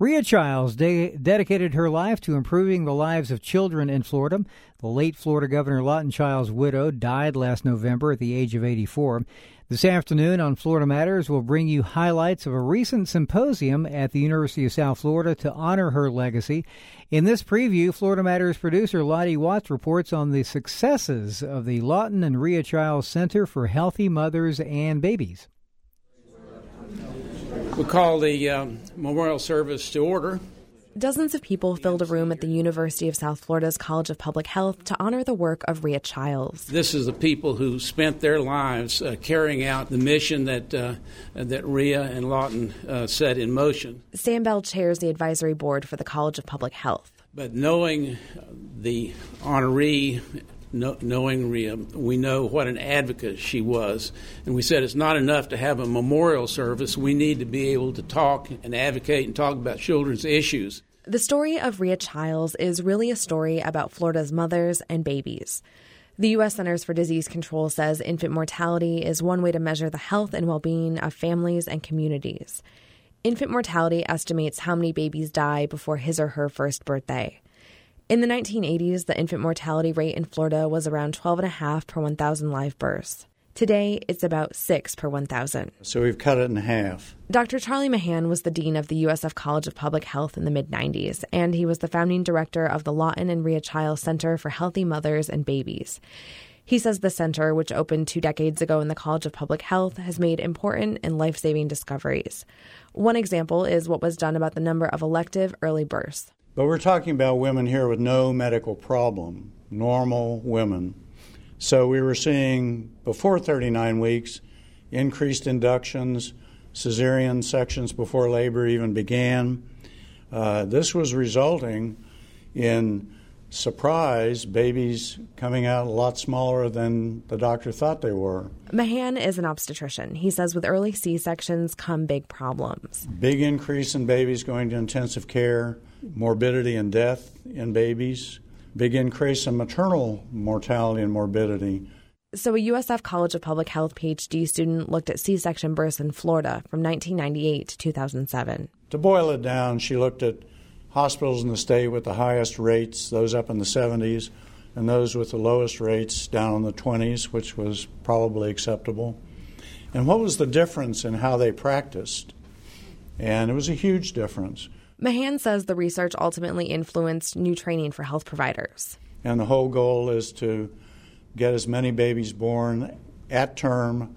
Rhea Childs dedicated her life to improving the lives of children in Florida. The late Florida Governor Lawton Childs' widow died last November at the age of 84. This afternoon on Florida Matters, we'll bring you highlights of a recent symposium at the University of South Florida to honor her legacy. In this preview, Florida Matters producer Lottie Watts reports on the successes of the Lawton and Rhea Childs Center for Healthy Mothers and Babies. We call the memorial service to order. Dozens of people filled a room at the University of South Florida's College of Public Health to honor the work of Rhea Childs. This is the people who spent their lives carrying out the mission that Rhea and Lawton set in motion. Sam Bell chairs the advisory board for the College of Public Health. But knowing the honoree, knowing Rhea, we know what an advocate she was. And we said it's not enough to have a memorial service. We need to be able to talk and advocate and talk about children's issues. The story of Rhea Childs is really a story about Florida's mothers and babies. The U.S. Centers for Disease Control says infant mortality is one way to measure the health and well-being of families and communities. Infant mortality estimates how many babies die before his or her first birthday. In the 1980s, the infant mortality rate in Florida was around 12.5 per 1,000 live births. Today, it's about 6 per 1,000. So we've cut it in half. Dr. Charlie Mahan was the dean of the USF College of Public Health in the mid-90s, and he was the founding director of the Lawton and Rhea Childs Center for Healthy Mothers and Babies. He says the center, which opened 2 decades ago in the College of Public Health, has made important and life-saving discoveries. One example is what was done about the number of elective early births. But we're talking about women here with no medical problem, normal women. So we were seeing, before 39 weeks, increased inductions, cesarean sections before labor even began. This was resulting in surprise babies coming out a lot smaller than the doctor thought they were. Mahan is an obstetrician. He says with early C-sections come big problems. Big increase in babies going to intensive care, morbidity and death in babies, big increase in maternal mortality and morbidity. So a USF College of Public Health PhD student looked at C-section births in Florida from 1998 to 2007. To boil it down, she looked at hospitals in the state with the highest rates, those up in the 70s, and those with the lowest rates down in the 20s, which was probably acceptable. And what was the difference in how they practiced? And it was a huge difference. Mahan says the research ultimately influenced new training for health providers. And the whole goal is to get as many babies born at term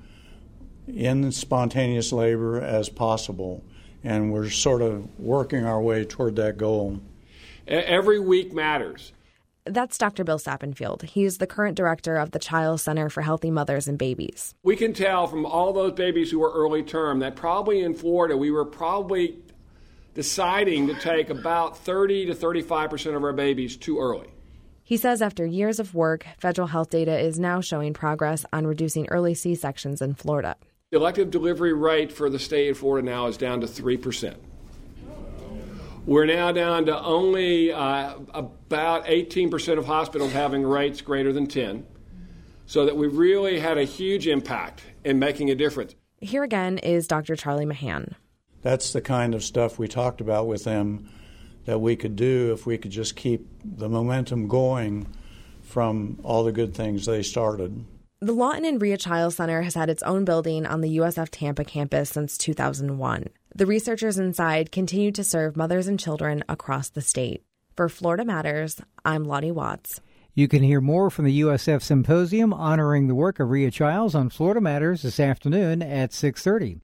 in spontaneous labor as possible. And we're sort of working our way toward that goal. Every week matters. That's Dr. Bill Sappenfield. He's the current director of the Childs Center for Healthy Mothers and Babies. We can tell from all those babies who were early term that probably in Florida we were probably deciding to take about 30 to 35% of our babies too early. He says after years of work, federal health data is now showing progress on reducing early C-sections in Florida. The elective delivery rate for the state of Florida now is down to 3%. We're now down to only about 18% of hospitals having rates greater than 10, so that we really had a huge impact in making a difference. Here again is Dr. Charlie Mahan. That's the kind of stuff we talked about with them that we could do if we could just keep the momentum going from all the good things they started. The Lawton and Rhea Childs Center has had its own building on the USF Tampa campus since 2001. The researchers inside continue to serve mothers and children across the state. For Florida Matters, I'm Lottie Watts. You can hear more from the USF Symposium honoring the work of Rhea Childs on Florida Matters this afternoon at 6:30.